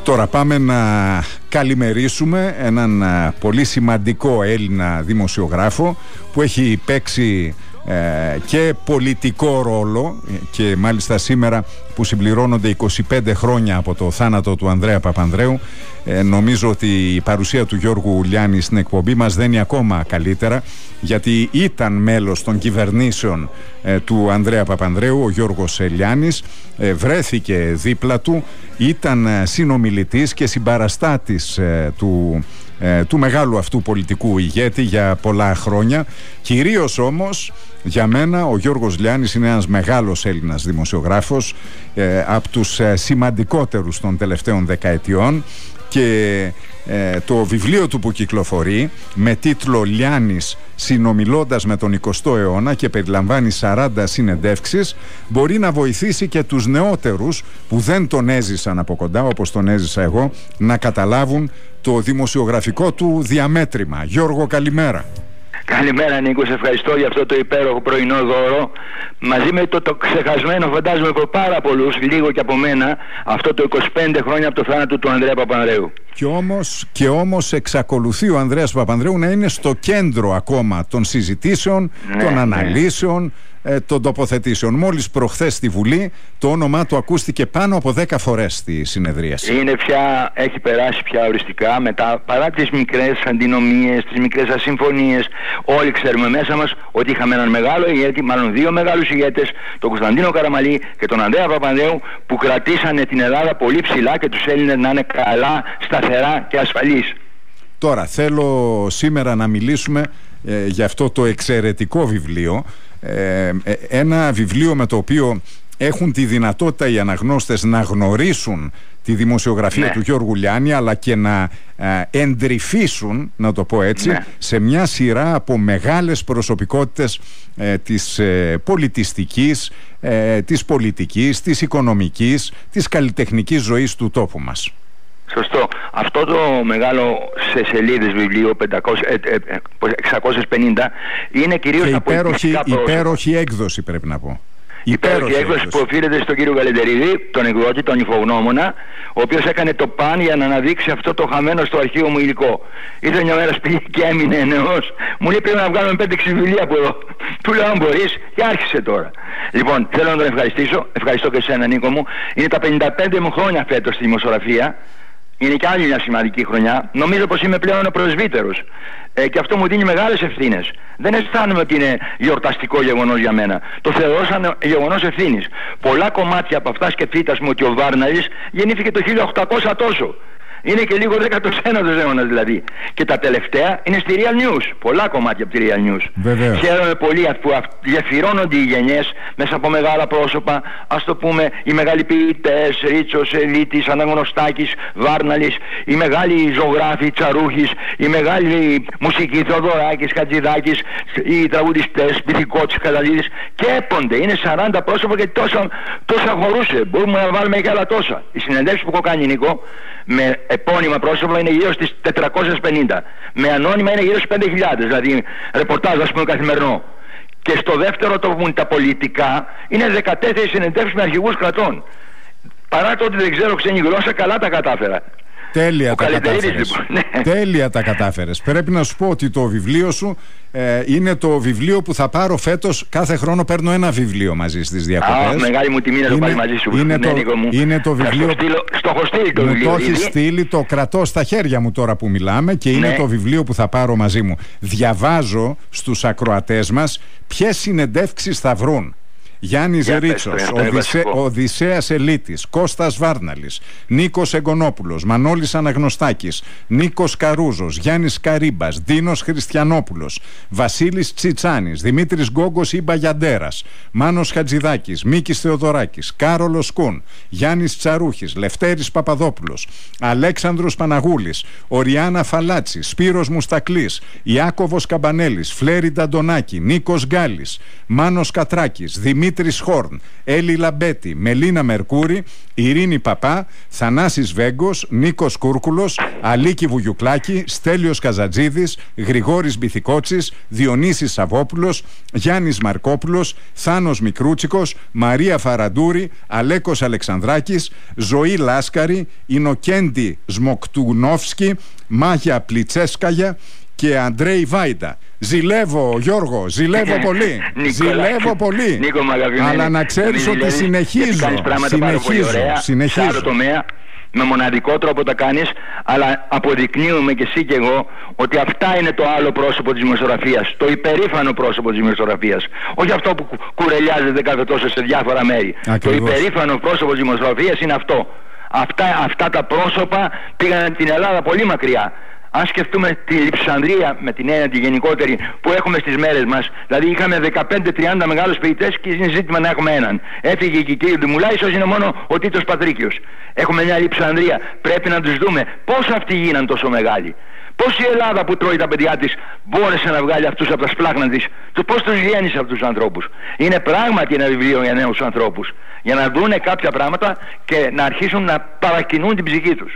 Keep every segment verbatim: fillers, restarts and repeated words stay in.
Τώρα πάμε να καλημερίσουμε έναν πολύ σημαντικό Έλληνα δημοσιογράφο που έχει παίξει ε, και πολιτικό ρόλο και μάλιστα σήμερα που συμπληρώνονται είκοσι πέντε χρόνια από το θάνατο του Ανδρέα Παπανδρέου, ε, νομίζω ότι η παρουσία του Γιώργου Λιάννη στην εκπομπή μας δεν είναι ακόμα καλύτερα, γιατί ήταν μέλος των κυβερνήσεων ε, του Ανδρέα Παπανδρέου. Ο Γιώργος Λιάννης ε, βρέθηκε δίπλα του, ήταν ε, συνομιλητής και συμπαραστάτης ε, του, ε, του μεγάλου αυτού πολιτικού ηγέτη για πολλά χρόνια. Κυρίως όμως για μένα ο Γιώργος Λιάννης είναι ένας μεγάλος Έλληνας δημοσιογράφος, ε, από τους ε, σημαντικότερους των τελευταίων δεκαετιών, και ε, το βιβλίο του που κυκλοφορεί με τίτλο «Λιάννης συνομιλώντας με τον εικοστό αιώνα» και περιλαμβάνει σαράντα συνεντεύξεις, μπορεί να βοηθήσει και τους νεότερους που δεν τον έζησαν από κοντά όπως τον έζησα εγώ να καταλάβουν το δημοσιογραφικό του διαμέτρημα. Γιώργο, καλημέρα. Καλημέρα Νίκο, σε ευχαριστώ για αυτό το υπέροχο πρωινό δώρο. Μαζί με το, το ξεχασμένο, φαντάζομαι από πάρα πολλούς, λίγο και από μένα, αυτό το είκοσι πέντε χρόνια από το θάνατο του Ανδρέα Παπανδρέου. Και όμως, και όμως εξακολουθεί ο Ανδρέας Παπανδρέου να είναι στο κέντρο ακόμα των συζητήσεων, ναι, των αναλύσεων, ναι. Ε, των τοποθετήσεων. Μόλις προχθές στη Βουλή το όνομά του ακούστηκε πάνω από δέκα φορές στη συνεδρίαση. Είναι πια, έχει περάσει πια οριστικά μετά, παρά τις μικρές αντινομίες, τις μικρές ασυμφωνίες. Όλοι ξέρουμε μέσα μας ότι είχαμε έναν μεγάλο ηγέτη, μάλλον δύο μεγάλους ηγέτες, τον Κωνσταντίνο Καραμαλή και τον Ανδρέα Παπανδρέου, που κρατήσανε την Ελλάδα πολύ ψηλά και τους Έλληνες να είναι καλά, σταθερά και ασφαλείς. Τώρα θέλω σήμερα να μιλήσουμε ε, για αυτό το εξαιρετικό βιβλίο. Ε, ένα βιβλίο με το οποίο έχουν τη δυνατότητα οι αναγνώστες να γνωρίσουν τη δημοσιογραφία, ναι, του Γιώργου Λιάννη, αλλά και να ε, εντρυφήσουν, να το πω έτσι, ναι, σε μια σειρά από μεγάλες προσωπικότητες ε, της ε, πολιτιστικής, ε, της πολιτικής, της οικονομικής, της καλλιτεχνικής ζωής του τόπου μας. Σωστό. Αυτό το μεγάλο σε σελίδες βιβλίο εξακόσιες πενήντα είναι κυρίως και τα πολιτιστικά πρόσωπα. Υπέροχη έκδοση, πρέπει να πω. Υπέροχη έκδοση που οφείλεται στον κύριο Γαλεντερίδη, τον εκδότη, τον υφογνώμονα, ο οποίος έκανε το παν για να αναδείξει αυτό το χαμένο στο αρχείο μου υλικό. Ήρθε μια μέρα σπίτι και έμεινε νεός. Μου λέει πρέπει να βγάλουμε πέντε έξι βιβλία από εδώ. Του λέω αν μπορείς, και άρχισε τώρα. Λοιπόν, θέλω να τον ευχαριστήσω. Ευχαριστώ και εσένα Νίκο μου. Είναι τα πενήντα πέντε μου χρόνια φέτος στη δημοσιογραφία. Είναι και άλλη μια σημαντική χρονιά. Νομίζω πως είμαι πλέον ο πρεσβύτερος. Ε, και αυτό μου δίνει μεγάλες ευθύνες. Δεν αισθάνομαι ότι είναι γιορταστικό γεγονός για μένα. Το θεωρώ σαν γεγονός ευθύνης. Πολλά κομμάτια από αυτά σκεφτείτε, ας πούμε, ότι ο Βάρναλης γεννήθηκε το χίλια οκτακόσια τόσο. Είναι και λίγο δέκατος ένατος αιώνας δηλαδή. Και τα τελευταία είναι στη Real News. Πολλά κομμάτια από τη Real News. Βεβαίως. Χαίρομαι πολύ που γεφυρώνονται οι γενιές μέσα από μεγάλα πρόσωπα. Ας το πούμε, οι μεγάλοι ποιητές, Ρίτσος, Ελίτης, Αναγνωστάκης, Βάρναλης, οι μεγάλοι ζωγράφοι, Τσαρούχης, οι μεγάλοι μουσικοί, Θοδωράκης, Χατζηδάκης, οι τραγουδιστές, Πυθικότσης, Καταλίδης. Και έπονται. Είναι σαράντα πρόσωπα και τόσα, τόσα χωρούσε. Μπορούμε να βάλουμε και άλλα τόσα. Οι συνεντεύξεις που έχω κάνει, Νίκο, με επώνυμα πρόσωπα είναι γύρω στις τετρακόσιες πενήντα. Με ανώνυμα είναι γύρω στις πέντε χιλιάδες. Δηλαδή ρεπορτάζ, ας πούμε, καθημερινό. Και στο δεύτερο το που είναι τα πολιτικά είναι δεκατέσσερις συνεντεύξεις με αρχηγούς κρατών. Παρά το ότι δεν ξέρω ξένη γλώσσα, καλά τα κατάφερα. Τέλεια τα κατάφερες. Λοιπόν, ναι. Τέλεια τα κατάφερες. Πρέπει να σου πω ότι το βιβλίο σου ε, είναι το βιβλίο που θα πάρω φέτος. Κάθε χρόνο παίρνω ένα βιβλίο μαζί στις διακοπές. Α, μεγάλη μου τιμή να το πάρει μαζί σου. Είναι, ναι, το, μου. είναι το βιβλίο. Στο έχω στείλει το μου βιβλίο. Το έχει στείλει, το κρατώ στα χέρια μου τώρα που μιλάμε και είναι, ναι, το βιβλίο που θα πάρω μαζί μου. Διαβάζω στους ακροατές μας ποιες συνεντεύξεις θα βρουν. Γιάννης Ρίτσος, Οδυσσέ, Οδυσσέας Ελίτης, Κώστας Βάρναλης, Νίκος Εγκονόπουλος, Μανώλης Αναγνωστάκης, Νίκος Καρούζος, Γιάννης Καρύμπας, Δίνος Χριστιανόπουλος, Βασίλης Τσιτσάνης, Δημήτρης Γκόγκος ή Μπαγιαντέρας, Μάνος Χατζηδάκης, Μίκης Θεοδωράκης, Κάρολος Κούν, Γιάννης Τσαρούχης, Λευτέρης Παπαδόπουλος, Αλέξανδρος Παναγούλης, Οριάννα Φαλάτση, Σπύρος Μουστακλής, Ιάκωβος Καμπανέλης, Φλέρι Νταντονάκη, Νίκος Γκάλης, Μάνος Κατράκης, Δημήτρης Δημήτρης Χόρν, Έλλη Λαμπέτη, Μελίνα Μερκούρη, Ειρήνη Παπά, Θανάσης Βέγκος, Νίκος Κούρκουλος, Αλίκη Βουγιουκλάκη, Στέλιος Καζατζίδης, Γρηγόρης Μπιθικότσης, Διονύσης Σαββόπουλος, Γιάννης Μαρκόπουλος, Θάνος Μικρούτσικος, Μαρία Φαραντούρη, Αλέκος Αλεξανδράκης, Ζωή Λάσκαρη, Ινοκέντη Σμοκτουνόφσκι, Μάγια Πλιτσέσκαγια και Αντρέι Βάιντα. Ζηλεύω, Γιώργο, ζηλεύω πολύ. Ζηλεύω πολύ. Νίκο, αλλά να ξέρεις ότι συνεχίζω. Συνεχίζω. Συνεχίζω. Με μοναδικό τρόπο τα κάνεις, αλλά αποδεικνύουμε και εσύ και εγώ ότι αυτά είναι το άλλο πρόσωπο της δημοσιογραφίας, το υπερήφανο πρόσωπο της δημοσιογραφίας. Όχι αυτό που κουρελιάζεται κάθε τόσο σε διάφορα μέρη. Ακριβώς. Το υπερήφανο πρόσωπο της δημοσιογραφίας είναι αυτό. Αυτά, αυτά τα πρόσωπα πήγαν την Ελλάδα πολύ μακριά. Αν σκεφτούμε τη Λειψανδρία με την έννοια τη γενικότερη που έχουμε στις μέρες μας, δηλαδή είχαμε δεκαπέντε τριάντα μεγάλους ποιητές και είναι ζήτημα να έχουμε έναν. Έφυγε και η κυρία Ντιμουλά, ίσως είναι μόνο ο Τίτος Πατρίκιος. Έχουμε μια Λειψανδρία, πρέπει να τους δούμε πώς αυτοί γίναν τόσο μεγάλοι. Πώς η Ελλάδα που τρώει τα παιδιά της μπόρεσε να βγάλει αυτούς από τα σπλάχνα της, και πώς τους γέννησε αυτούς τους ανθρώπους. Είναι πράγματι ένα βιβλίο για νέους ανθρώπους, για να δούνε κάποια πράγματα και να αρχίσουν να παρακινούν την ψυχή τους.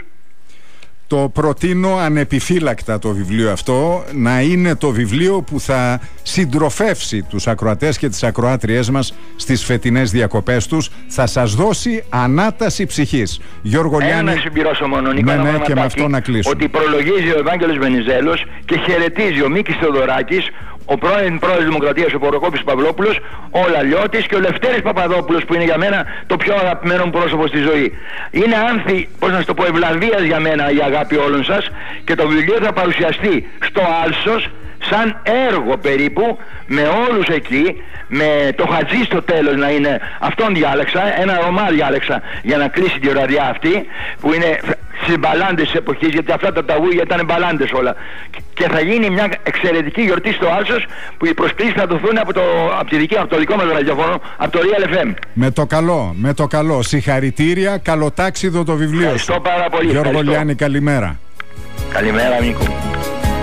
Το προτείνω ανεπιφύλακτα το βιβλίο αυτό να είναι το βιβλίο που θα συντροφεύσει τους ακροατές και τις ακροάτριές μας στις φετινές διακοπές τους. Θα σας δώσει ανάταση ψυχής. Γιώργο Λιάννη, ένα να συμπληρώσω μόνο, Νίκο, ναι, ναι, και με αυτό να κλείσουμε. Ότι προλογίζει ο Ευάγγελος Βενιζέλος και χαιρετίζει ο Μίκης Θεοδωράκης, ο πρώην πρόεδρος της Δημοκρατίας, ο Ποροκόπης Παυλόπουλος, ο Λαλιώτης και ο Λευτέρης Παπαδόπουλος, που είναι για μένα το πιο αγαπημένο μου πρόσωπο στη ζωή. Είναι άνθη, πώς να σου το πω, ευλαβίας για μένα η αγάπη όλων σας, και το βιβλίο θα παρουσιαστεί στο Άλσος σαν έργο περίπου, με όλους εκεί, με το Χατζή στο τέλος να είναι, αυτόν διάλεξα, ένα Ρωμά διάλεξα για να κλείσει τη ραδιά αυτή, που είναι στις μπαλάντες της εποχής, γιατί αυτά τα ταγούγια ήταν μπαλάντες όλα. Και θα γίνει μια εξαιρετική γιορτή στο Άλσος, που οι προσκλήσεις θα δοθούν από το, από τη δική, από το δικό μας ραδιόφωνο, από το Real εφ εμ. Με το καλό, με το καλό. Συγχαρητήρια, καλοτάξιδο το βιβλίο. Ευχαριστώ πάρα πολύ. Γιώργο Λιάννη, καλημέρα. Καλημέρα, Νίκο.